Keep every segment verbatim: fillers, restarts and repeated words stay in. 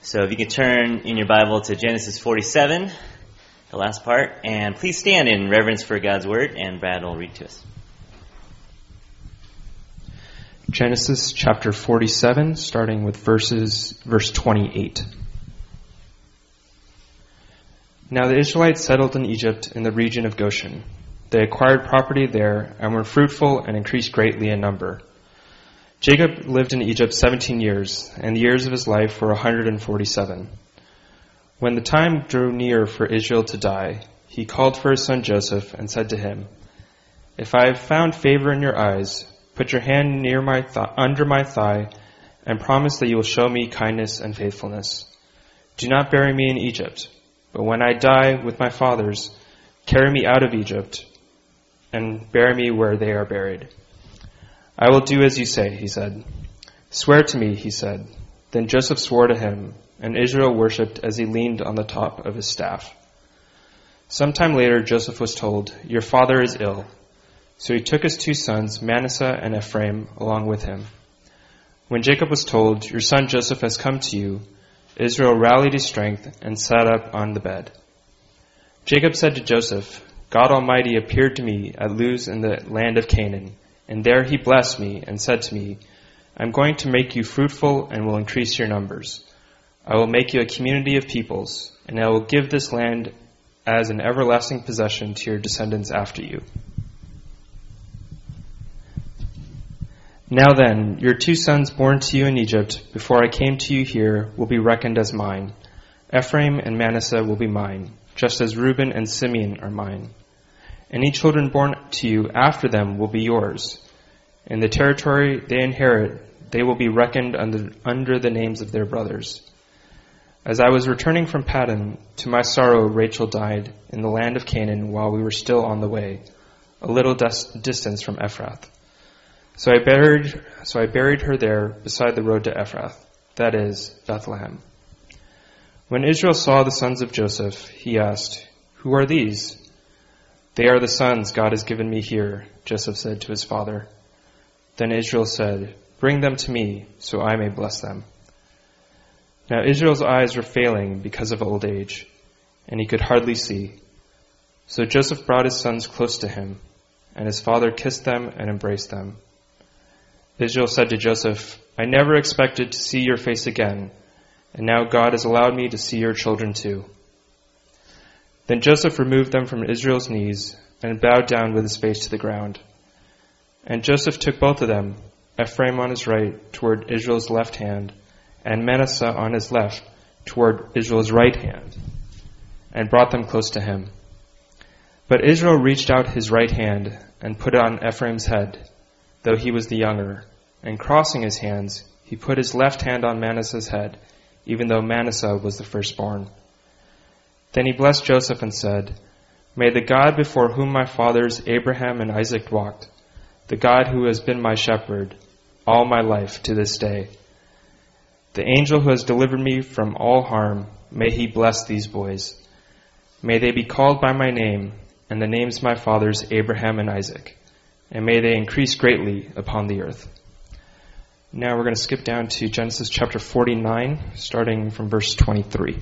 So if you could turn in your Bible to Genesis forty-seven, the last part, and please stand in reverence for God's Word, and Brad will read to us. Genesis chapter forty-seven, starting with verses verse twenty-eight. Now the Israelites settled in Egypt in the region of Goshen. They acquired property there and were fruitful and increased greatly in number. Jacob lived in Egypt seventeen years, and the years of his life were one hundred forty-seven. When the time drew near for Israel to die, he called for his son Joseph and said to him, "If I have found favor in your eyes, put your hand near my th- under my thigh and promise that you will show me kindness and faithfulness. Do not bury me in Egypt, but when I die with my fathers, carry me out of Egypt and bury me where they are buried." "I will do as you say," he said. "Swear to me," he said. Then Joseph swore to him, and Israel worshipped as he leaned on the top of his staff. Sometime later, Joseph was told, "Your father is ill." So he took his two sons, Manasseh and Ephraim, along with him. When Jacob was told, "Your son Joseph has come to you," Israel rallied his strength and sat up on the bed. Jacob said to Joseph, "God Almighty appeared to me at Luz in the land of Canaan, and there he blessed me and said to me, 'I'm going to make you fruitful and will increase your numbers. I will make you a community of peoples, and I will give this land as an everlasting possession to your descendants after you.' Now then, your two sons born to you in Egypt before I came to you here will be reckoned as mine. Ephraim and Manasseh will be mine, just as Reuben and Simeon are mine. Any children born to you after them will be yours. In the territory they inherit, they will be reckoned under, under the names of their brothers. As I was returning from Paddan, to my sorrow Rachel died in the land of Canaan while we were still on the way, a little dis- distance from Ephrath. So I buried, so I buried her there beside the road to Ephrath, that is, Bethlehem. When Israel saw the sons of Joseph, he asked, 'Who are these?' 'They are the sons God has given me here,' Joseph said to his father. Then Israel said, 'Bring them to me, so I may bless them.' Now Israel's eyes were failing because of old age, and he could hardly see. So Joseph brought his sons close to him, and his father kissed them and embraced them. Israel said to Joseph, 'I never expected to see your face again, and now God has allowed me to see your children too.' Then Joseph removed them from Israel's knees and bowed down with his face to the ground. And Joseph took both of them, Ephraim on his right toward Israel's left hand, and Manasseh on his left toward Israel's right hand, and brought them close to him. But Israel reached out his right hand and put it on Ephraim's head, though he was the younger, and crossing his hands, he put his left hand on Manasseh's head, even though Manasseh was the firstborn. Then he blessed Joseph and said, 'May the God before whom my fathers Abraham and Isaac walked, the God who has been my shepherd all my life to this day, the angel who has delivered me from all harm, may he bless these boys. May they be called by my name and the names of my fathers Abraham and Isaac, and may they increase greatly upon the earth.'" Now we're going to skip down to Genesis chapter forty-nine, starting from verse twenty-three.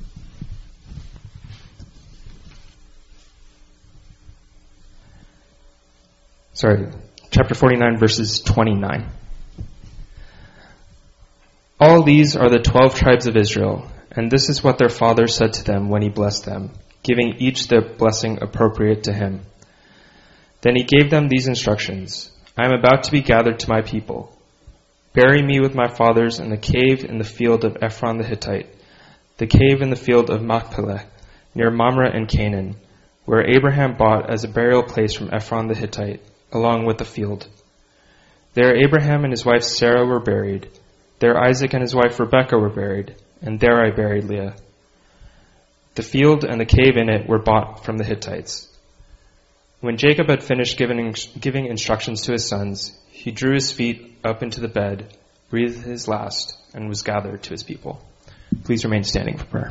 Sorry, chapter forty-nine, verses twenty-nine. "All these are the twelve tribes of Israel, and this is what their father said to them when he blessed them, giving each the blessing appropriate to him. Then he gave them these instructions. 'I am about to be gathered to my people. Bury me with my fathers in the cave in the field of Ephron the Hittite, the cave in the field of Machpelah, near Mamre in Canaan, where Abraham bought as a burial place from Ephron the Hittite, along with the field. There Abraham and his wife Sarah were buried. There Isaac and his wife Rebekah were buried, and there I buried Leah. The field and the cave in it were bought from the Hittites.' When Jacob had finished giving, giving instructions to his sons, he drew his feet up into the bed, breathed his last, and was gathered to his people." Please remain standing for prayer.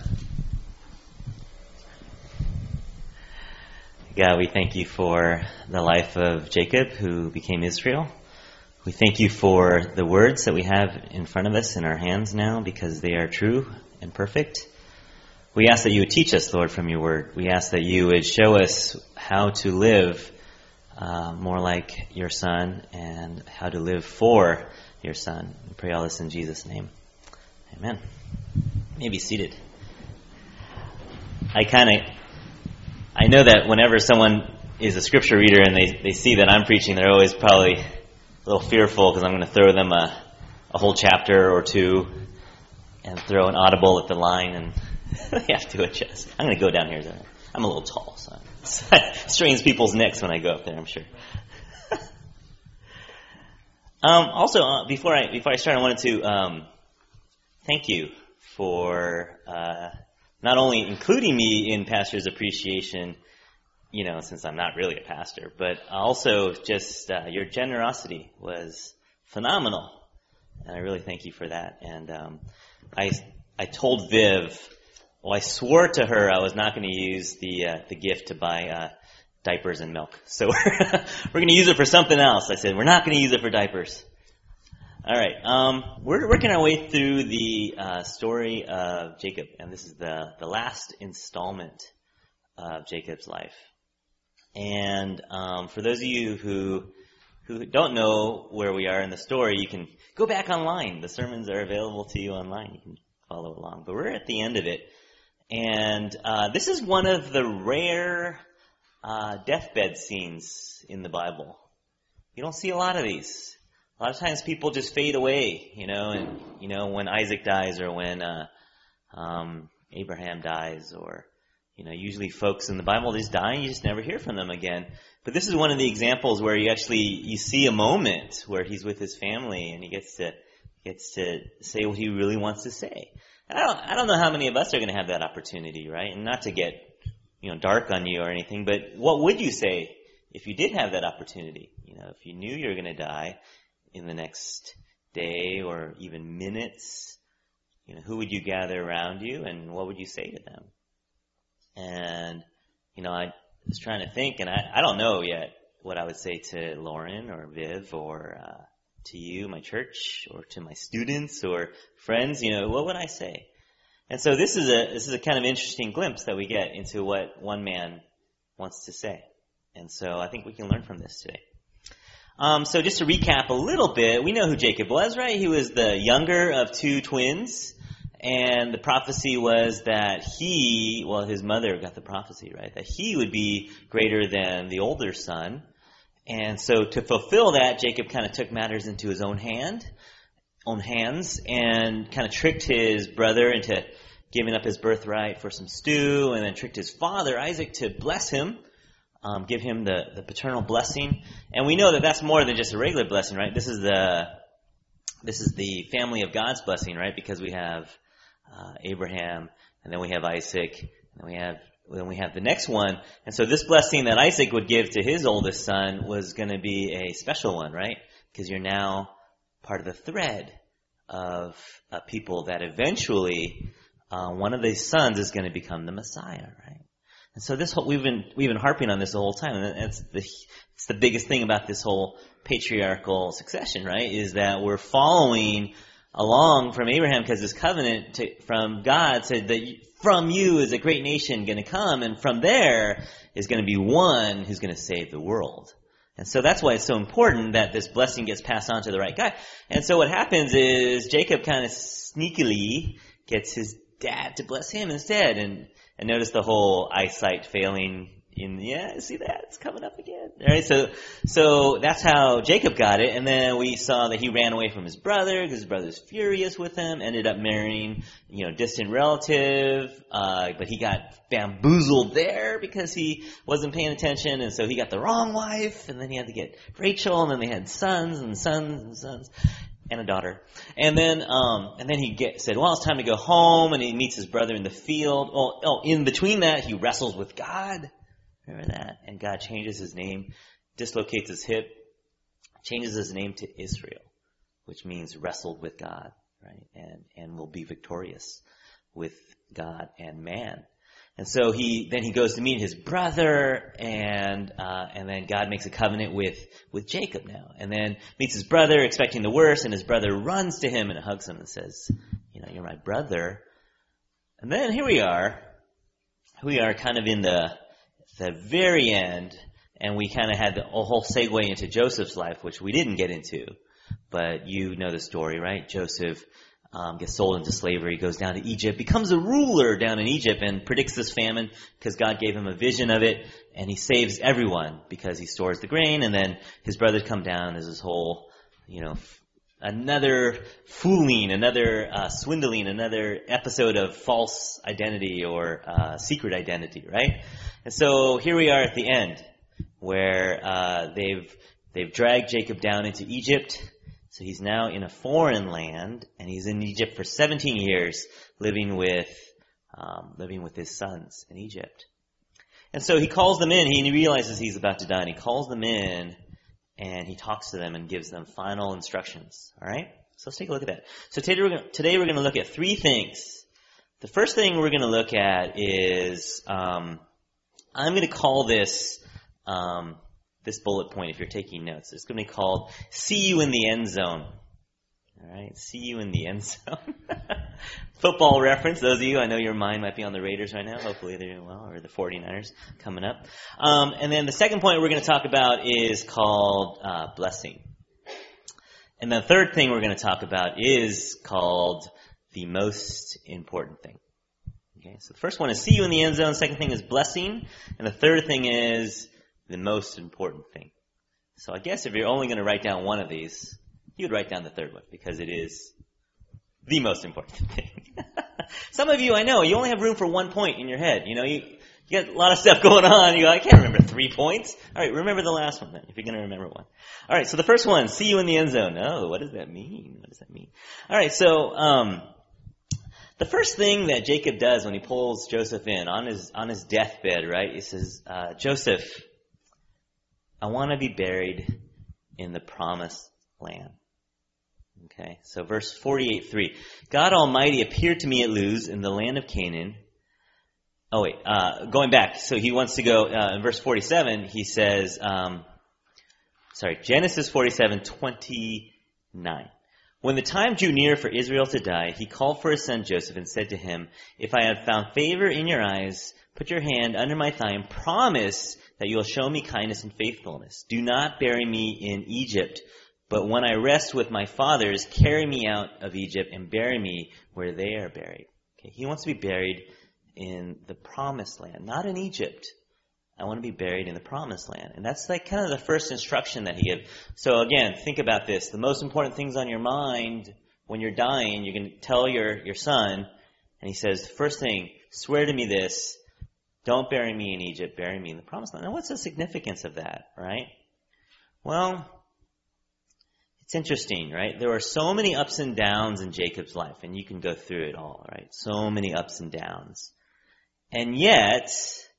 God, we thank you for the life of Jacob, who became Israel. We thank you for the words that we have in front of us in our hands now, because they are true and perfect. We ask that you would teach us, Lord, from your word. We ask that you would show us how to live uh, more like your Son and how to live for your Son. We pray all this in Jesus' name. Amen. You may be seated. I kind of, I know that whenever someone is a scripture reader and they, they see that I'm preaching, they're always probably a little fearful because I'm going to throw them a, a whole chapter or two and throw an audible at the line, and they have to adjust. I'm going to go down here. I'm a little tall, so it strains people's necks when I go up there, I'm sure. um, also, uh, before I before I start, I wanted to um, thank you for uh, not only including me in Pastor's Appreciation, you know, since I'm not really a pastor, but also just uh, your generosity was phenomenal, and I really thank you for that. And um, I I told Viv, well, I swore to her I was not going to use the uh, the gift to buy uh, diapers and milk, so we're we're going to use it for something else. I said we're not going to use it for diapers. All right, um, we're working our way through the uh, story of Jacob, and this is the the last installment of Jacob's life. And um, for those of you who who don't know where we are in the story, you can go back online. The sermons are available to you online. You can follow along. But we're at the end of it. And uh, this is one of the rare uh, deathbed scenes in the Bible. You don't see a lot of these. A lot of times people just fade away, you know, and, you know, when Isaac dies or when uh, um, Abraham dies, or, you know, usually folks in the Bible just die and you just never hear from them again. But this is one of the examples where you actually, you see a moment where he's with his family and he gets to, gets to say what he really wants to say. And I don't, I don't know how many of us are going to have that opportunity, right? And not to get, you know, dark on you or anything, but what would you say if you did have that opportunity? You know, if you knew you were going to die in the next day or even minutes, you know, who would you gather around you and what would you say to them? And, you know, I was trying to think, and I, I don't know yet what I would say to Lauren or Viv or uh, to you, my church, or to my students or friends. You know, what would I say? And so this is a this is a kind of interesting glimpse that we get into what one man wants to say. And so I think we can learn from this today. Um, so just to recap a little bit, we know who Jacob was, right? He was the younger of two twins. And the prophecy was that he, well, his mother got the prophecy, right? That he would be greater than the older son. And so to fulfill that, Jacob kind of took matters into his own hand, own hands, and kind of tricked his brother into giving up his birthright for some stew, and then tricked his father, Isaac, to bless him, um, give him the, the paternal blessing. And we know that that's more than just a regular blessing, right? This is the, this is the family of God's blessing, right? Because we have Uh, Abraham, and then we have Isaac, and then we have then we have the next one. And so this blessing that Isaac would give to his oldest son was going to be a special one, right? Because you're now part of the thread of uh, people that eventually uh, one of these sons is going to become the Messiah, right? And so this whole, we've been we've been harping on this the whole time, and it's the it's the biggest thing about this whole patriarchal succession, right? Is that we're following along from Abraham, because his covenant to, from God said that from you is a great nation going to come, and from there is going to be one who's going to save the world. And so that's why it's so important that this blessing gets passed on to the right guy. And so what happens is Jacob kind of sneakily gets his dad to bless him instead. And, and notice the whole eyesight failing in, yeah, see that? It's coming up again. All right, so, so that's how Jacob got it. And then we saw that he ran away from his brother because his brother's furious with him, ended up marrying, you know, distant relative, uh, but he got bamboozled there because he wasn't paying attention, and so he got the wrong wife, and then he had to get Rachel, and then they had sons and sons and sons. And a daughter. And then, um, and then he get, said, well, it's time to go home, and he meets his brother in the field. Oh, oh, in between that, he wrestles with God. Remember that? And God changes his name, dislocates his hip, changes his name to Israel, which means wrestled with God, right? And, and will be victorious with God and man. And so he, then he goes to meet his brother, and, uh, and then God makes a covenant with, with Jacob now. And then meets his brother, expecting the worst, and his brother runs to him and hugs him and says, you know, you're my brother, And then here we are. We are kind of in the the very end, and we kind of had the, a whole segue into Joseph's life, which we didn't get into. But you know the story, right? Joseph um, gets sold into slavery, goes down to Egypt, becomes a ruler down in Egypt, and predicts this famine because God gave him a vision of it, and he saves everyone because he stores the grain, and then his brothers come down. There's this whole, you know, another fooling, another uh, swindling, another episode of false identity or uh, secret identity, right? And so here we are at the end, where uh, they've they've dragged Jacob down into Egypt. So he's now in a foreign land, and he's in Egypt for seventeen years, living with um, living with his sons in Egypt. And so he calls them in. He realizes he's about to die, and he calls them in. And he talks to them and gives them final instructions. All right? So let's take a look at that. So today we're going, today we're going to look at three things. The first thing we're going to look at is, um, I'm going to call this, um, this bullet point, if you're taking notes, it's going to be called See You in the End Zone. All right? See you in the end zone. Football reference. Those of you, I know your mind might be on the Raiders right now. Hopefully they're doing well, or the forty-niners coming up. Um, and then the second point we're going to talk about is called uh, blessing. And the third thing we're going to talk about is called the most important thing. Okay, so the first one is see you in the end zone. The second thing is blessing. And the third thing is the most important thing. So I guess if you're only going to write down one of these, you'd write down the third one because it is the most important thing. Some of you, I know, you only have room for one point in your head. You know, you, you got a lot of stuff going on. You go, I can't remember three points. All right, remember the last one then, if you're going to remember one. All right, so the first one, see you in the end zone. Oh, what does that mean? What does that mean? All right, so um, the first thing that Jacob does when he pulls Joseph in on his on his deathbed, right? He says, uh, Joseph, I want to be buried in the promised land. Okay, so verse forty-eight three. God Almighty appeared to me at Luz in the land of Canaan. Oh wait, uh, going back. So he wants to go, uh, in verse forty-seven, he says, um, sorry, Genesis forty-seven twenty-nine. When the time drew near for Israel to die, he called for his son Joseph and said to him, if I have found favor in your eyes, put your hand under my thigh and promise that you will show me kindness and faithfulness. Do not bury me in Egypt, but when I rest with my fathers, carry me out of Egypt and bury me where they are buried. Okay, he wants to be buried in the promised land, not in Egypt. I want to be buried in the promised land. And that's like kind of the first instruction that he gives. So again, think about this. The most important things on your mind when you're dying, you can tell your, your son, and he says, first thing, swear to me this, don't bury me in Egypt, bury me in the promised land. Now what's the significance of that, right? Well, it's interesting, right? There are so many ups and downs in Jacob's life, and you can go through it all, right? So many ups and downs. And yet,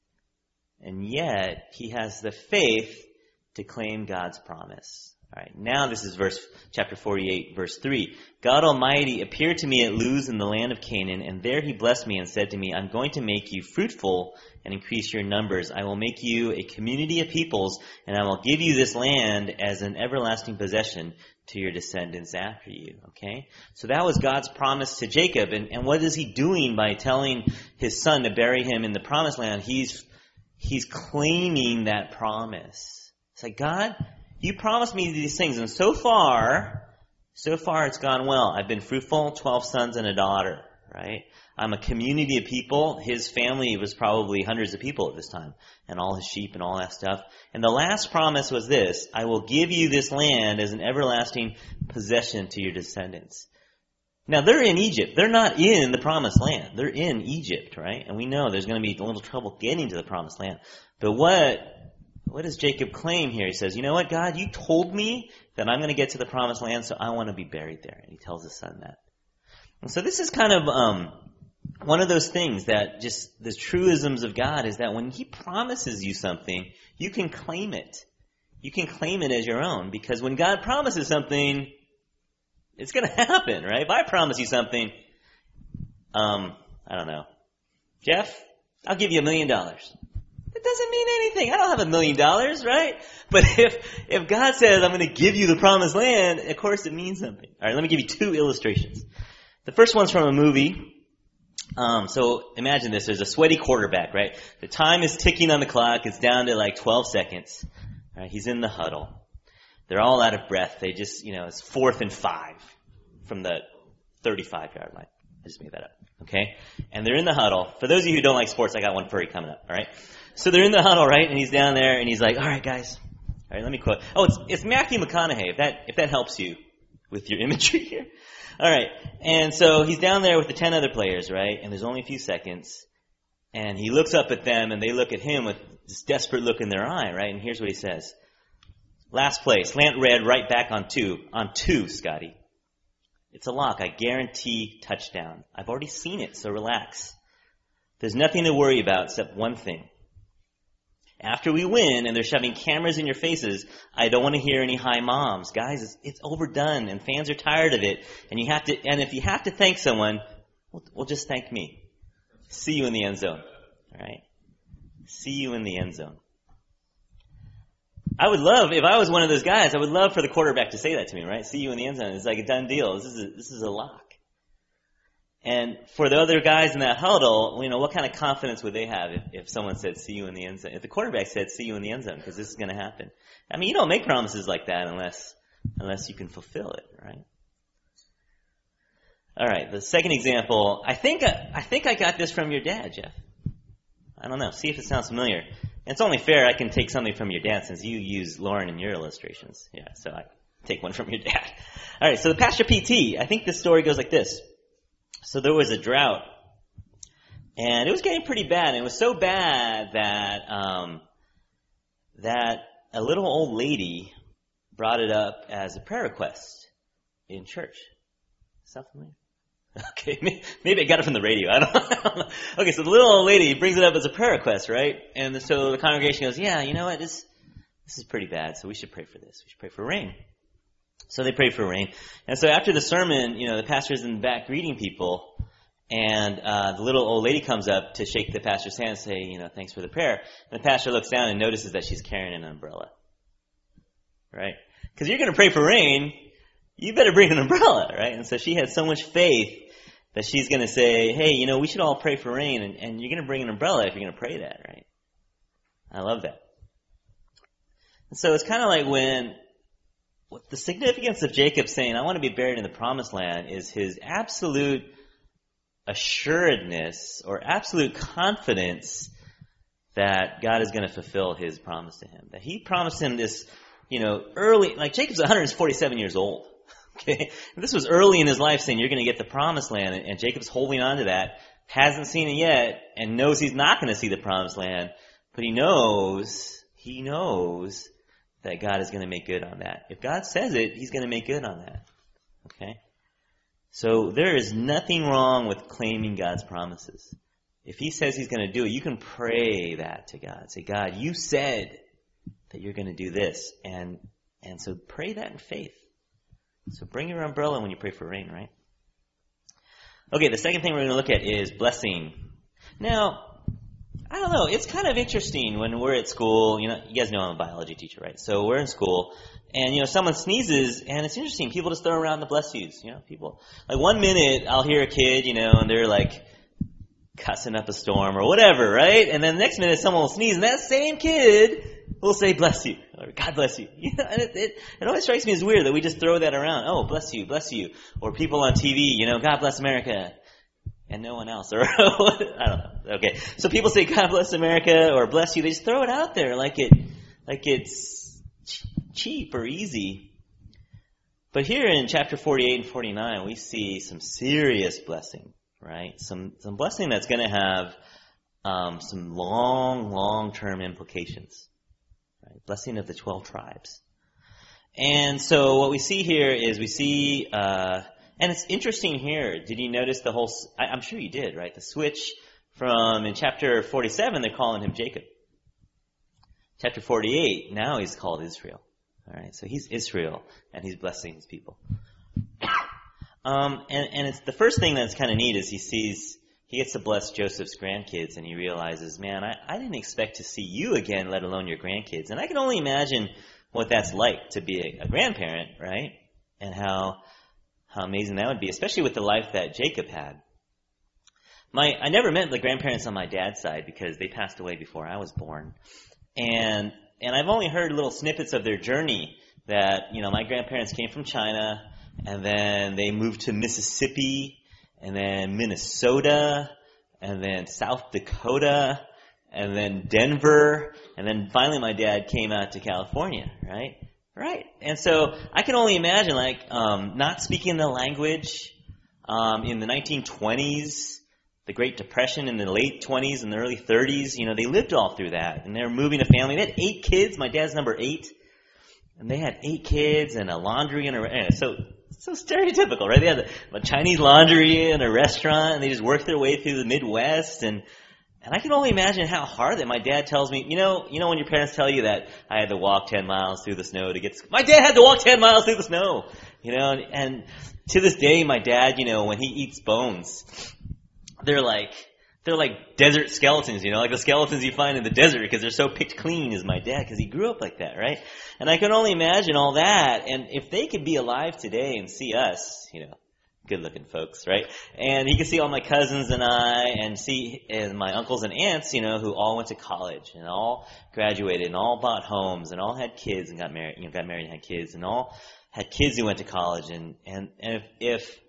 and yet, he has the faith to claim God's promise. All right, now this is verse, chapter forty-eight, verse three. God Almighty appeared to me at Luz in the land of Canaan, and there he blessed me and said to me, I'm going to make you fruitful and increase your numbers. I will make you a community of peoples, and I will give you this land as an everlasting possession to your descendants after you. Okay? So that was God's promise to Jacob. And, and what is he doing by telling his son to bury him in the promised land? He's, he's claiming that promise. It's like, God, you promised me these things, and so far, so far it's gone well. I've been fruitful, twelve sons and a daughter, right? I'm a community of people. His family was probably hundreds of people at this time, and all his sheep and all that stuff. And the last promise was this, I will give you this land as an everlasting possession to your descendants. Now, they're in Egypt. They're not in the promised land. They're in Egypt, right? And we know there's going to be a little trouble getting to the promised land. But what... What does Jacob claim here? He says, you know what, God, you told me that I'm going to get to the promised land, so I want to be buried there. And he tells his son that. And so this is kind of um, one of those things that just the truisms of God is that when he promises you something, you can claim it. You can claim it as your own, because when God promises something, it's going to happen, right? If I promise you something, um, I don't know, Jeff, I'll give you a million dollars. It doesn't mean anything. I don't have a million dollars, right? But if if God says, I'm going to give you the promised land, of course it means something. All right, let me give you two illustrations. The first one's from a movie Um, so imagine this. There's a sweaty quarterback, right? The time is ticking on the clock. It's down to like twelve seconds. Right? He's in the huddle. They're all out of breath. They just, you know, it's fourth and five from the thirty-five yard line. I just made that up. Okay? And they're in the huddle. For those of you who don't like sports, I got one for you coming up. All right? So they're in the huddle, right? And he's down there and he's like, all right, guys. All right, let me quote. Oh, it's, it's Matthew McConaughey, if that, if that helps you with your imagery here. All right. And so he's down there with the ten other players, right? And there's only a few seconds. And he looks up at them and they look at him with this desperate look in their eye, right? And here's what he says. Last play, slant red, right back on two. On two, Scotty. It's a lock. I guarantee touchdown. I've already seen it, so relax. There's nothing to worry about except one thing. After we win and they're shoving cameras in your faces, I don't want to hear any hi moms. Guys, it's, it's overdone and fans are tired of it. And you have to, and if you have to thank someone, well, well just thank me. See you in the end zone. All right? See you in the end zone. I would love, if I was one of those guys, I would love for the quarterback to say that to me, right? See you in the end zone. It's like a done deal. This is a, this is a lock. And for the other guys in that huddle, you know, what kind of confidence would they have if, if someone said, see you in the end zone? If the quarterback said, see you in the end zone, because this is going to happen. I mean, you don't make promises like that unless, unless you can fulfill it, right? All right, the second example, I think, I, I think I got this from your dad, Jeff. I don't know. See if it sounds familiar. And it's only fair I can take something from your dad since you use Lauren in your illustrations. Yeah, so I take one from your dad. All right, so the Pastor P T, I think this story goes like this. So there was a drought, and it was getting pretty bad. And it was so bad that um, that a little old lady brought it up as a prayer request in church. Sound familiar? Okay, maybe I got it from the radio. I don't, I don't know. Okay, so the little old lady brings it up as a prayer request, right? And so the congregation goes, yeah, you know what, this this is pretty bad, so we should pray for this. We should pray for rain. So they prayed for rain. And so after the sermon, you know, the pastor's in the back greeting people, and uh, the little old lady comes up to shake the pastor's hand and say, you know, thanks for the prayer. And the pastor looks down and notices that she's carrying an umbrella. Right? Because you're going to pray for rain, you better bring an umbrella, right? And so she had so much faith that she's going to say, hey, you know, we should all pray for rain, and, and you're going to bring an umbrella if you're going to pray that, right? I love that. And so it's kind of like when what the significance of Jacob saying, I want to be buried in the promised land, is his absolute assuredness or absolute confidence that God is going to fulfill his promise to him. That he promised him this, you know, early, like Jacob's one hundred forty-seven years old. Okay? And this was early in his life saying you're going to get the promised land, and, and Jacob's holding on to that, hasn't seen it yet, and knows he's not going to see the promised land, but he knows, he knows that God is going to make good on that. If God says it, he's going to make good on that. Okay? So there is nothing wrong with claiming God's promises. If he says he's going to do it, you can pray that to God. Say, God, you said that you're going to do this. And and so pray that in faith. So bring your umbrella when you pray for rain, right? Okay, the second thing we're going to look at is blessing. Now, I don't know, it's kind of interesting when we're at school. You know, you guys know I'm a biology teacher, right? So we're in school, and, you know, someone sneezes, and it's interesting. People just throw around the bless yous, you know, people. Like, one minute, I'll hear a kid, you know, and they're, like, cussing up a storm or whatever, right? And then the next minute, someone will sneeze, and that same kid will say, bless you, or God bless you. You know, and it, it, it always strikes me as weird that we just throw that around. Oh, bless you, bless you. Or people on T V, you know, God bless America. And no one else, or I don't know. Okay, so people say "God bless America" or "bless you." They just throw it out there like it, like it's ch- cheap or easy. But here in chapter forty-eight and forty-nine, we see some serious blessing, right? Some some blessing that's going to have um, some long, long-term implications. Right? Blessing of the twelve tribes. And so what we see here is we see. Uh, And it's interesting here. Did you notice the whole, I, I'm sure you did, right? The switch from, in chapter forty-seven, they're calling him Jacob. Chapter forty-eight, now he's called Israel. All right, so he's Israel, and he's blessing his people. um, and, and it's the first thing that's kind of neat is he sees, he gets to bless Joseph's grandkids, and he realizes, man, I, I didn't expect to see you again, let alone your grandkids. And I can only imagine what that's like to be a, a grandparent, right? And how... How amazing that would be, especially with the life that Jacob had. my I never met the grandparents on my dad's side because they passed away before I was born. And and I've only heard little snippets of their journey that, you know, my grandparents came from China and then they moved to Mississippi and then Minnesota and then South Dakota and then Denver and then finally my dad came out to California, right? Right. And so I can only imagine like um not speaking the language um in the nineteen twenties, the Great Depression in the late twenties and the early thirties, you know, they lived all through that. And they were moving a family. They had eight kids. My dad's number eight. And they had eight kids and a laundry and a, so, so stereotypical, right? They had a, a Chinese laundry and a restaurant and they just worked their way through the Midwest. And, and I can only imagine how hard that my dad tells me, you know, you know when your parents tell you that I had to walk ten miles through the snow to get to, my dad had to walk ten miles through the snow, you know, and, and to this day, my dad, you know, when he eats bones, they're like, they're like desert skeletons, you know, like the skeletons you find in the desert because they're so picked clean as my dad because he grew up like that, right? And I can only imagine all that. And if they could be alive today and see us, you know, good looking folks, right? And he could see all my cousins and I and see and my uncles and aunts, you know, who all went to college and all graduated and all bought homes and all had kids and got married, you know, got married and had kids and all had kids who went to college. And, and, and if, if,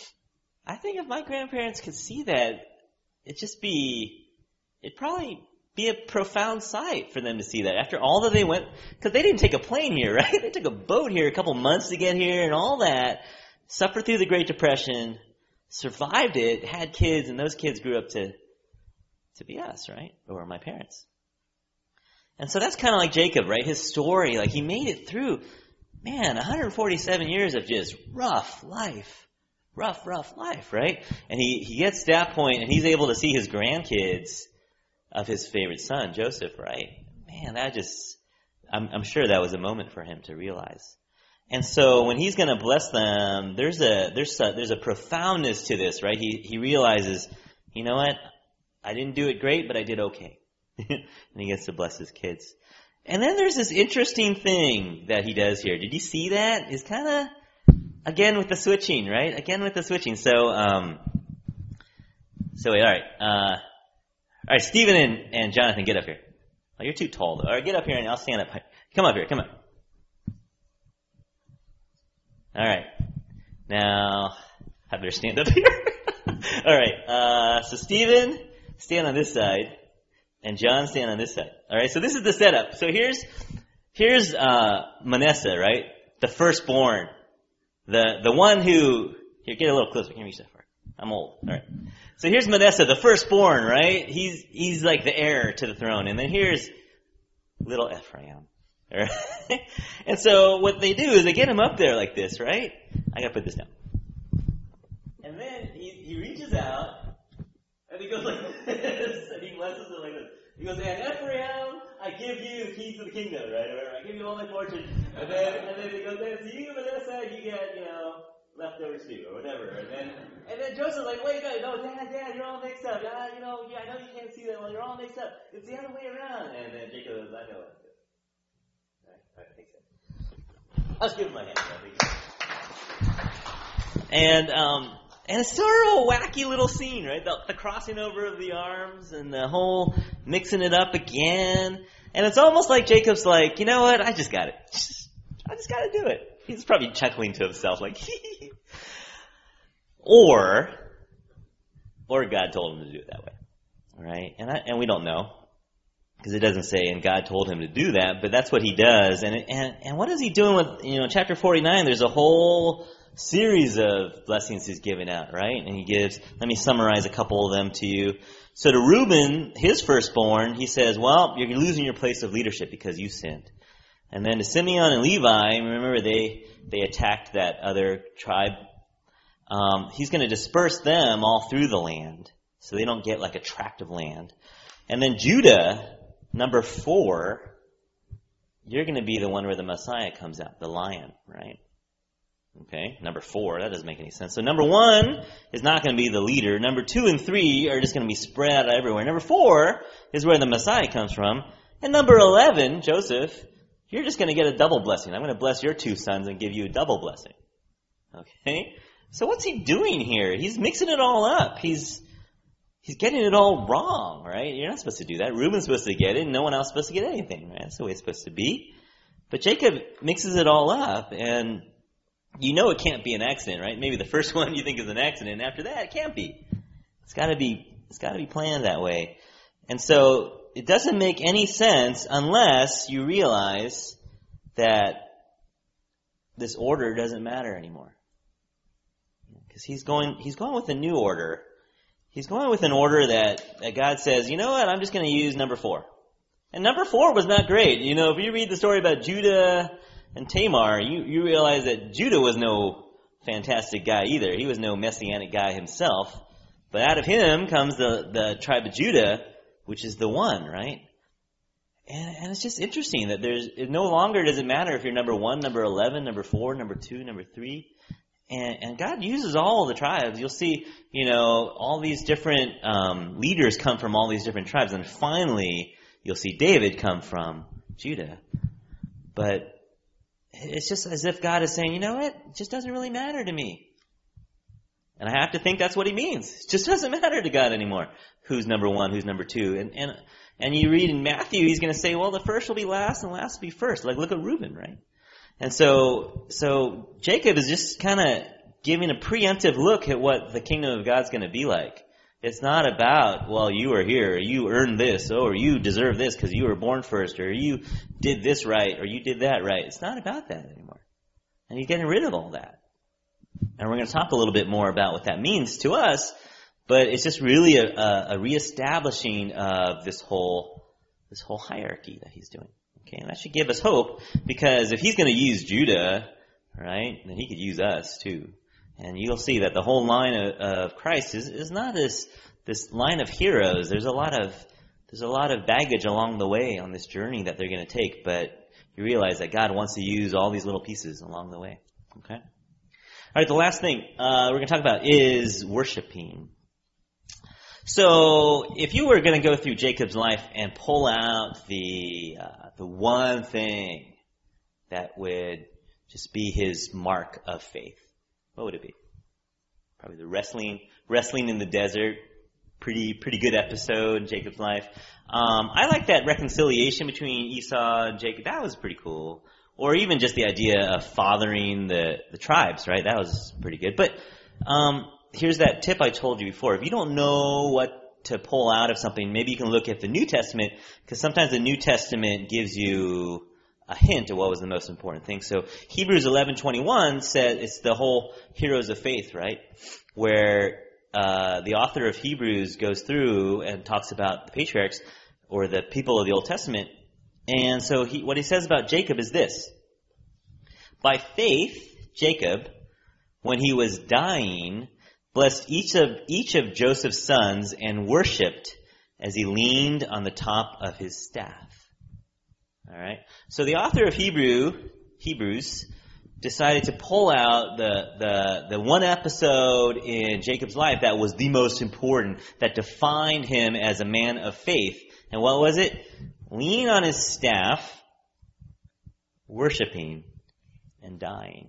I think if my grandparents could see that, it'd just be, it'd probably be a profound sight for them to see that after all that they went, because they didn't take a plane here, right? They took a boat here a couple months to get here and all that, suffered through the Great Depression, survived it, had kids, and those kids grew up to, to be us, right? Or my parents. And so that's kind of like Jacob, right? His story, like he made it through, man, one hundred forty-seven years of just rough life. Rough, rough life, right? And he, he gets to that point and he's able to see his grandkids of his favorite son, Joseph, right? Man, that just, I'm, I'm sure that was a moment for him to realize. And so when he's going to bless them, there's a, there's a, there's a profoundness to this, right? He, he realizes, you know what? I didn't do it great, but I did okay. And he gets to bless his kids. And then there's this interesting thing that he does here. Did you see that? It's kind of, Again with the switching, right? Again with the switching. So, um, so wait, all right, uh, all right, Stephen and, and Jonathan, get up here. Oh, you're too tall, though. All right, get up here and I'll stand up. Come up here, come up. All right, now I better stand up here. All right, uh, so Stephen, stand on this side, and John, stand on this side. All right, so this is the setup. So here's here's uh, Manasseh, right? The firstborn. The the one who, here, get a little closer. I can't reach that far. I'm old. All right. So here's Manasseh, the firstborn, right? He's he's like the heir to the throne. And then here's little Ephraim. All right? And so what they do is they get him up there like this, right? I got to put this down. And then he, he reaches out, and he goes like this, and he blesses it like this. He goes, and Ephraim, I give you the keys to the kingdom, right? Or I give you all my fortune. And then, and then he goes, then so you, Manasseh, you get, you know, leftovers too, or whatever. And then, and then Joseph's like, wait, no, no, Dad, Dad, you're all mixed up. Ah, you know, yeah, I know you can't see that well, you're all mixed up. It's the other way around. And then Jacob goes, I know it. Right, right, I think so. I'll just give him my hand. I think. And, um, and it's sort of a wacky little scene, right? The, the crossing over of the arms and the whole mixing it up again. And it's almost like Jacob's like, you know what? I just got it. I just got to do it. He's probably chuckling to himself like, or, or God told him to do it that way. All right? And I, and we don't know because it doesn't say, and God told him to do that, but that's what he does. And, and, and what is he doing with, you know, chapter forty-nine, there's a whole series of blessings he's giving out, right? And he gives, let me summarize a couple of them to you. So to Reuben, his firstborn, he says, well, you're losing your place of leadership because you sinned. And then to Simeon and Levi, remember they, they attacked that other tribe. Um, he's going to disperse them all through the land so they don't get like a tract of land. And then Judah, number four, you're going to be the one where the Messiah comes out, the lion, right? Okay, number four, that doesn't make any sense. So number one is not going to be the leader. Number two and three are just going to be spread out everywhere. Number four is where the Messiah comes from. And number eleven, Joseph, you're just going to get a double blessing. I'm going to bless your two sons and give you a double blessing. Okay? So what's he doing here? He's mixing it all up. He's he's getting it all wrong, right? You're not supposed to do that. Reuben's supposed to get it, and no one else is supposed to get anything, right? That's the way it's supposed to be. But Jacob mixes it all up, and you know it can't be an accident, right? Maybe the first one you think is an accident, and after that, it can't be. It's gotta be, it's gotta be planned that way. And so, it doesn't make any sense unless you realize that this order doesn't matter anymore. Because he's going, he's going with a new order. He's going with an order that, that God says, you know what, I'm just going to use number four. And number four was not great. You know, if you read the story about Judah and Tamar, you, you realize that Judah was no fantastic guy either. He was no messianic guy himself. But out of him comes the, the tribe of Judah, which is the one, right? And, and it's just interesting that there's, it no longer does it matter if you're number one, number eleven, number four, number two, number three. And, and God uses all the tribes. You'll see, you know, all these different um, leaders come from all these different tribes. And finally, you'll see David come from Judah. But it's just as if God is saying, you know what? It just doesn't really matter to me. And I have to think that's what he means. It just doesn't matter to God anymore. Who's number one, who's number two. And and and you read in Matthew, he's going to say, well, the first will be last and last will be first. Like, look at Reuben, right? And so, so Jacob is just kind of giving a preemptive look at what the kingdom of God's going to be like. It's not about, well, you are here, or you earned this, or you deserve this because you were born first, or you did this right, or you did that right. It's not about that anymore. And he's getting rid of all that. And we're going to talk a little bit more about what that means to us, but it's just really a, a, a reestablishing of this whole, this whole hierarchy that he's doing. Okay, and that should give us hope, because if he's going to use Judah, right, then he could use us too. And you'll see that the whole line of, of Christ is, is not this, this line of heroes. There's a lot of, there's a lot of baggage along the way on this journey that they're going to take, but you realize that God wants to use all these little pieces along the way. Okay? All right, the last thing uh, we're going to talk about is worshiping. So, if you were going to go through Jacob's life and pull out the uh, the one thing that would just be his mark of faith, what would it be? Probably the wrestling, wrestling in the desert. Pretty, pretty good episode in Jacob's life. Um, I like that reconciliation between Esau and Jacob. That was pretty cool. Or even just the idea of fathering the, the tribes, right? That was pretty good. But um, here's that tip I told you before. If you don't know what to pull out of something, maybe you can look at the New Testament, because sometimes the New Testament gives you a hint of what was the most important thing. So Hebrews eleven twenty-one said it's the whole heroes of faith, right? Where uh, the author of Hebrews goes through and talks about the patriarchs or the people of the Old Testament. And so he, what he says about Jacob is this. By faith, Jacob, when he was dying, blessed each of, each of Joseph's sons and worshipped as he leaned on the top of his staff. Alright? So the author of Hebrew, Hebrews decided to pull out the, the, the one episode in Jacob's life that was the most important, that defined him as a man of faith. And what was it? Leaning on his staff, worshiping, and dying.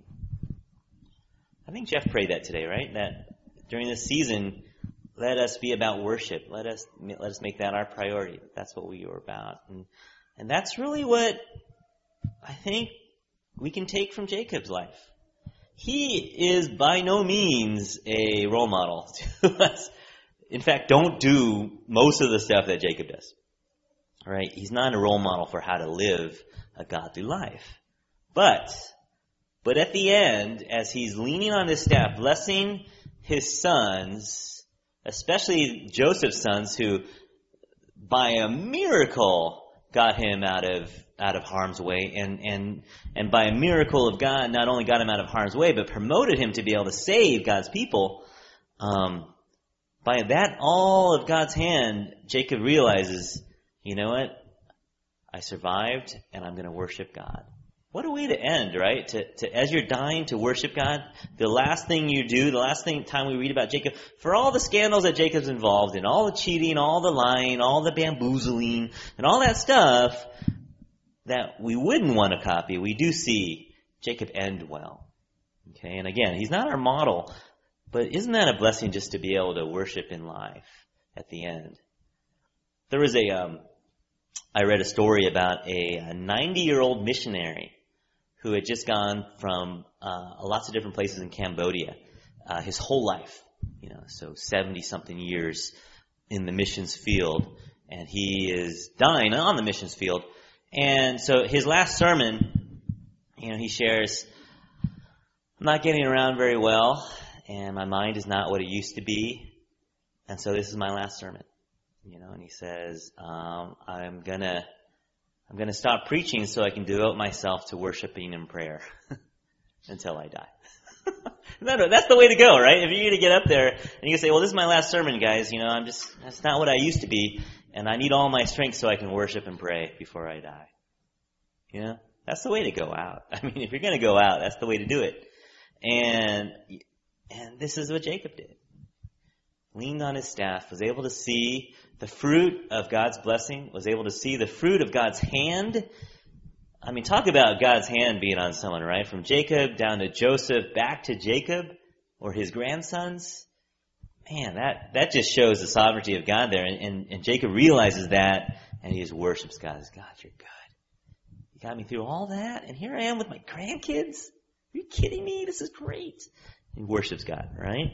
I think Jeff prayed that today, right? That during this season, let us be about worship. Let us let us make that our priority. That's what we are about. And, and that's really what I think we can take from Jacob's life. He is by no means a role model to us. In fact, don't do most of the stuff that Jacob does. Right? He's not a role model for how to live a godly life. But, but at the end, as he's leaning on his staff, blessing his sons, especially Joseph's sons, who by a miracle got him out of, out of harm's way, and, and, and by a miracle of God, not only got him out of harm's way, but promoted him to be able to save God's people. Um, by that all of God's hand, Jacob realizes, you know what? I survived, and I'm going to worship God. What a way to end, right? To, to as you're dying to worship God, the last thing you do, the last thing time we read about Jacob, for all the scandals that Jacob's involved in, all the cheating, all the lying, all the bamboozling, and all that stuff that we wouldn't want to copy, we do see Jacob end well. Okay, and again, he's not our model, but isn't that a blessing just to be able to worship in life? at the end. There was a, um, I read a story about a ninety-year-old missionary who had just gone from uh, lots of different places in Cambodia uh, his whole life, you know, so seventy-something years in the missions field, and he is dying on the missions field. And so his last sermon, you know, he shares, I'm not getting around very well, and my mind is not what it used to be, and so this is my last sermon. You know, and he says, um, I'm gonna, I'm gonna stop preaching so I can devote myself to worshiping and prayer until I die. no, no, that's the way to go, right? If you're gonna get up there and you can say, well, this is my last sermon, guys. You know, I'm just, that's not what I used to be, and I need all my strength so I can worship and pray before I die. You know, that's the way to go out. I mean, if you're gonna go out, that's the way to do it. And, and this is what Jacob did. Leaned on his staff, was able to see the fruit of God's blessing, was able to see the fruit of God's hand. I mean, talk about God's hand being on someone, right? From Jacob down to Joseph, back to Jacob or his grandsons. Man, that, that just shows the sovereignty of God there. And, and, and Jacob realizes that, and he just worships God. As God, you're good. You got me through all that, and here I am with my grandkids. Are you kidding me? This is great. He worships God, right?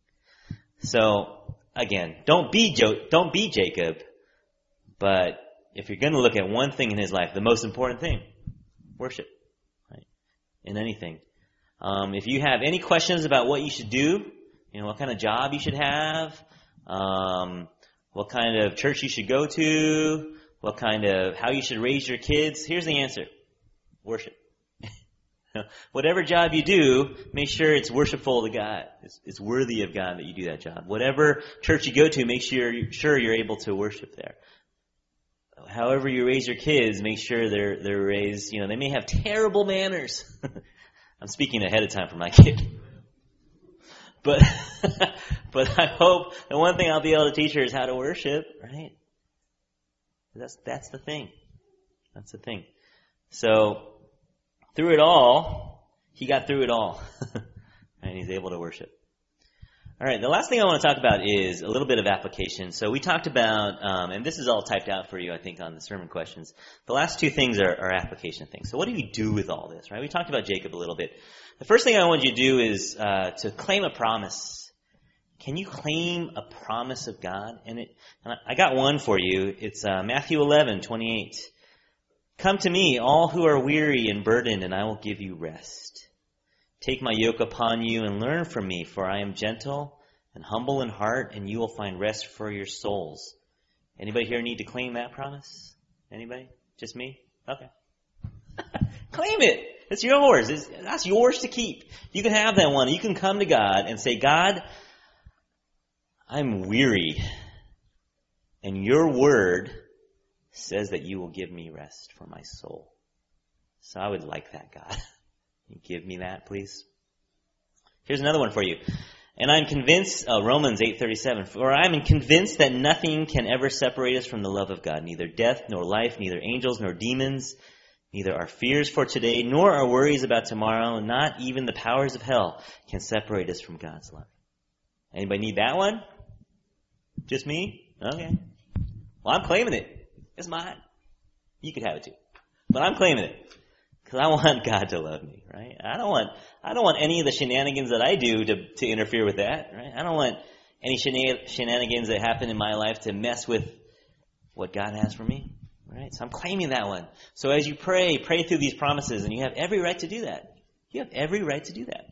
So, again, don't be jo- don't be Jacob, but if you're going to look at one thing in his life, the most important thing, worship, right? In anything. Um, if you have any questions about what you should do, you know, what kind of job you should have, um, what kind of church you should go to, what kind of, how you should raise your kids, here's the answer. Worship. Whatever job you do, make sure it's worshipful to God. It's, it's worthy of God that you do that job. Whatever church you go to, make sure you're, sure you're able to worship there. However you raise your kids, make sure they're they're raised. You know, they may have terrible manners. I'm speaking ahead of time for my kid, but but I hope the one thing I'll be able to teach her is how to worship. Right? That's that's the thing. That's the thing. So. Through it all, he got through it all. And he's able to worship. All right, the last thing I want to talk about is a little bit of application. So we talked about, um, and this is all typed out for you, I think, on the sermon questions. The last two things are, are application things. So what do we do with all this, right? We talked about Jacob a little bit. The first thing I want you to do is uh, to claim a promise. Can you claim a promise of God? And, it, and I got one for you. It's uh, Matthew eleven twenty-eight. Come to me, all who are weary and burdened, and I will give you rest. Take my yoke upon you and learn from me, for I am gentle and humble in heart, and you will find rest for your souls. Anybody here need to claim that promise? Anybody? Just me? Okay. Claim it. It's yours. It's, that's yours to keep. You can have that one. You can come to God and say, God, I'm weary, and your word says that you will give me rest for my soul. So I would like that, God. You give me that, please. Here's another one for you. And I'm convinced, uh, Romans eight thirty-seven, for I am convinced that nothing can ever separate us from the love of God, neither death nor life, neither angels nor demons, neither our fears for today, nor our worries about tomorrow, not even the powers of hell can separate us from God's love. Anybody need that one? Just me? Okay. Well, I'm claiming it. It's mine. You could have it too. But I'm claiming it. Because I want God to love me, right? I don't want I don't want any of the shenanigans that I do to, to interfere with that, right? I don't want any shena- shenanigans that happen in my life to mess with what God has for me, right? So I'm claiming that one. So as you pray, pray through these promises, and you have every right to do that. You have every right to do that.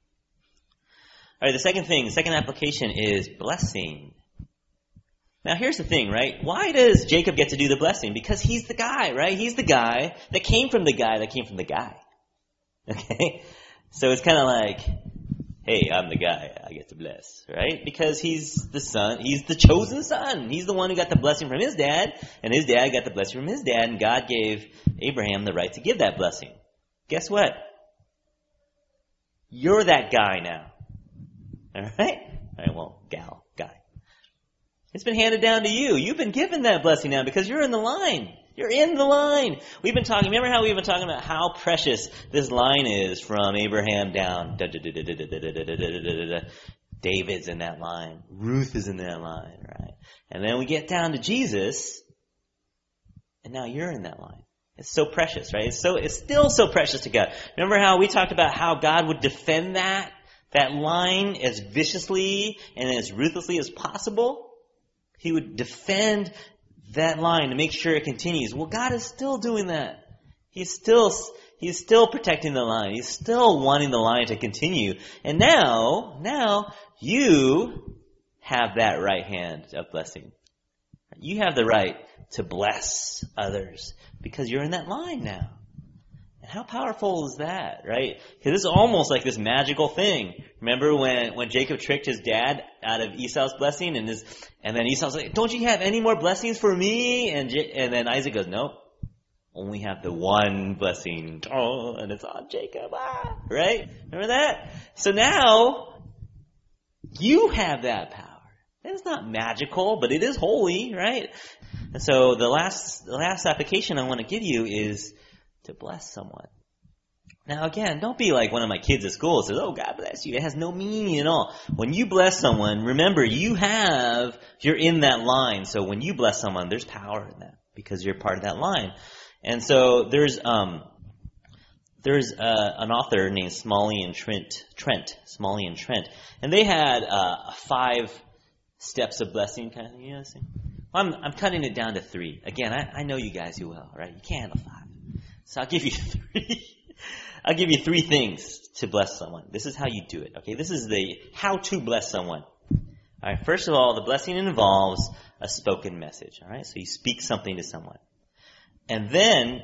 All right, the second thing, the second application is blessing. Now here's the thing, right? Why does Jacob get to do the blessing? Because he's the guy, right? He's the guy that came from the guy that came from the guy. Okay? So it's kind of like, hey, I'm the guy, I get to bless, right? Because he's the son, he's the chosen son. He's the one who got the blessing from his dad, and his dad got the blessing from his dad, and God gave Abraham the right to give that blessing. Guess what? You're that guy now. Alright? Alright, well, gal. It's been handed down to you. You've been given that blessing now because you're in the line. You're in the line. We've been talking, remember how we've been talking about how precious this line is from Abraham down David's in that line. Ruth is in that line, right? And then we get down to Jesus, and now you're in that line. It's so precious, right? It's so, it's still so precious to God. Remember how we talked about how God would defend that, that line as viciously and as ruthlessly as possible? He would defend that line to make sure it continues. Well, God is still doing that. He's still, he's still protecting the line. He's still wanting the line to continue. And now, now, you have that right hand of blessing. You have the right to bless others because you're in that line now. And how powerful is that, right? Because this is almost like this magical thing. Remember when, when Jacob tricked his dad out of Esau's blessing, and his, and then Esau's like, "Don't you have any more blessings for me?" And J- and then Isaac goes, "Nope, only have the one blessing." Oh, and it's on Jacob, ah, right? Remember that? So now you have that power. It's not magical, but it is holy, right? And so the last, the last application I want to give you is to bless someone. Now again, don't be like one of my kids at school who says, "Oh, God bless you." It has no meaning at all. When you bless someone, remember you have, you're in that line. So when you bless someone, there's power in that because you're part of that line. And so there's, um, there's, uh, an author named Smalley and Trent, Trent, Smalley and Trent, and they had, uh, five steps of blessing kind of thing, you know what I'm saying? I'm, I'm cutting it down to three. Again, I, I know you guys do well, right? You can't handle five. So I'll give you three. I'll give you three things to bless someone. This is how you do it, okay? This is the how to bless someone. All right, first of all, the blessing involves a spoken message, all right? So you speak something to someone. And then,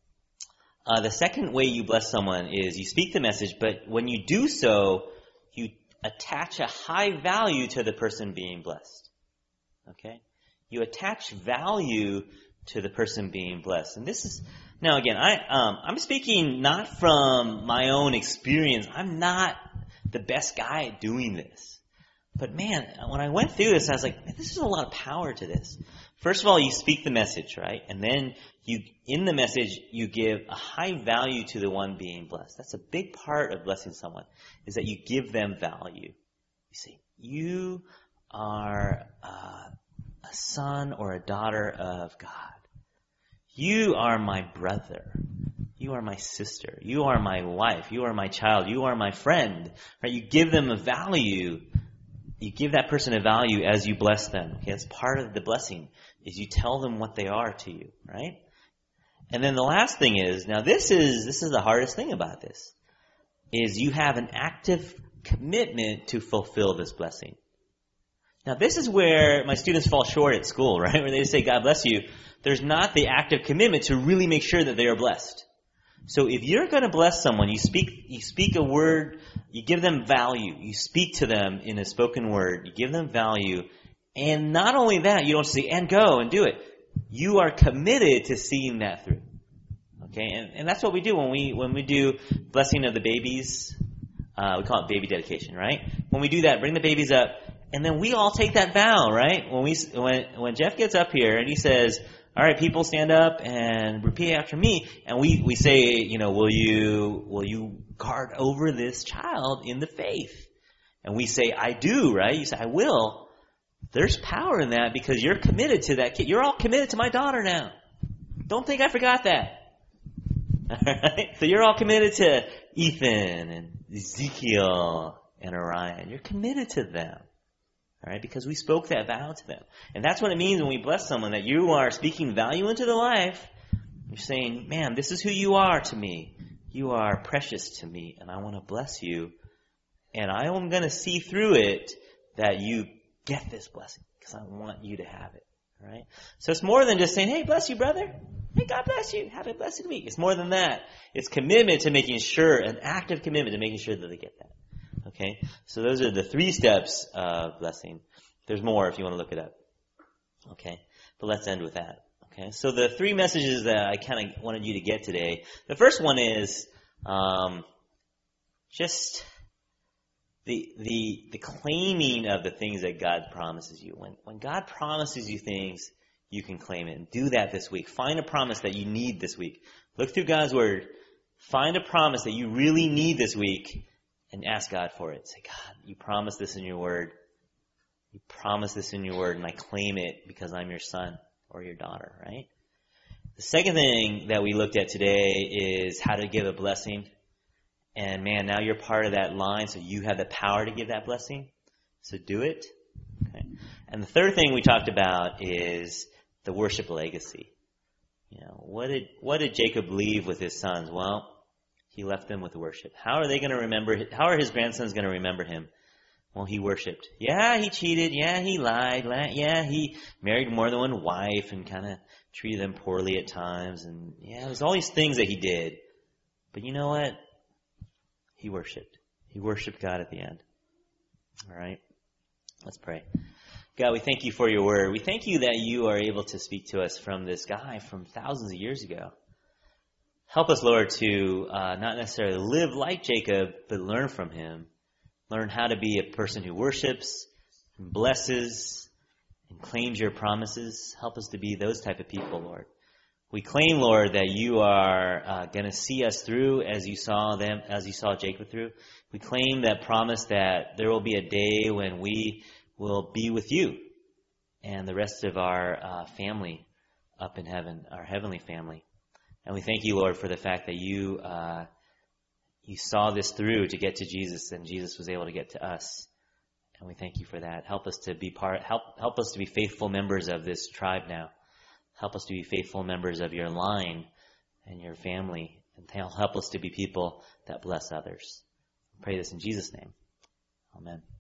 uh, the second way you bless someone is you speak the message, but when you do so, you attach a high value to the person being blessed, okay? You attach value to the person being blessed. And this is, now again, I, um, I'm speaking not from my own experience. I'm not the best guy at doing this. But man, when I went through this, I was like, man, this is a lot of power to this. First of all, you speak the message, right? And then you, in the message, you give a high value to the one being blessed. That's a big part of blessing someone, is that you give them value. You say, you are uh, a son or a daughter of God. You are my brother. You are my sister. You are my wife. You are my child. You are my friend. Right? You give them a value. You give that person a value as you bless them. Okay, that's part of the blessing, is you tell them what they are to you, right? And then the last thing is, now this is this is the hardest thing about this, is you have an active commitment to fulfill this blessing. Now this is where my students fall short at school, right? Where they say, "God bless you." There's not the active commitment to really make sure that they are blessed. So if you're going to bless someone, you speak, you speak a word, you give them value, you speak to them in a spoken word, you give them value, and not only that, you don't say, "and go and do it." You are committed to seeing that through. Okay, and, and that's what we do when we, when we do blessing of the babies. Uh, we call it baby dedication, right? When we do that, bring the babies up, and then we all take that vow, right? When we, when, when Jeff gets up here and he says, "All right, people, stand up and repeat after me," and we, we say, you know, will you, will you guard over this child in the faith? And we say, "I do," right? You say, "I will." There's power in that because you're committed to that kid. You're all committed to my daughter now. Don't think I forgot that. All right? So you're all committed to Ethan and Ezekiel and Orion. You're committed to them. All right? Because we spoke that vow to them. And that's what it means when we bless someone, that you are speaking value into their life. You're saying, "Man, this is who you are to me. You are precious to me, and I want to bless you. And I am going to see through it that you get this blessing because I want you to have it." All right? So it's more than just saying, "Hey, bless you, brother. Hey, God bless you. Have a blessed week." It's more than that. It's commitment to making sure, an active commitment to making sure that they get that. Okay? So those are the three steps of blessing. There's more if you want to look it up. Okay? But let's end with that. Okay? So the three messages that I kind of wanted you to get today. The first one is um, just the the the claiming of the things that God promises you. When when God promises you things, you can claim it. And do that this week. Find a promise that you need this week. Look through God's Word. Find a promise that you really need this week and ask God for it. Say, God, you promised this in your word. You promised this in your word, and I claim it because I'm your son or your daughter, right? The second thing that we looked at today is how to give a blessing. And man, now you're part of that line, so you have the power to give that blessing. So do it. Okay. And the third thing we talked about is the worship legacy. You know, what did what did Jacob leave with his sons? Well, he left them with worship. How are they going to remember? How are his grandsons going to remember him? Well, he worshipped. Yeah, he cheated. Yeah, he lied. Yeah, he married more than one wife and kind of treated them poorly at times. And yeah, there's all these things that he did. But you know what? He worshipped. He worshipped God at the end. All right? Let's pray. God, we thank you for your word. We thank you that you are able to speak to us from this guy from thousands of years ago. Help us, Lord, to uh, not necessarily live like Jacob, but learn from him. Learn how to be a person who worships, and blesses, and claims your promises. Help us to be those type of people, Lord. We claim, Lord, that you are uh, going to see us through as you saw them, as you saw Jacob through. We claim that promise that there will be a day when we will be with you and the rest of our uh, family up in heaven, our heavenly family. And we thank you, Lord, for the fact that you uh, you saw this through to get to Jesus, and Jesus was able to get to us. And we thank you for that. Help us to be part. Help help us to be faithful members of this tribe now. Help us to be faithful members of your line and your family, and help us to be people that bless others. I pray this in Jesus' name. Amen.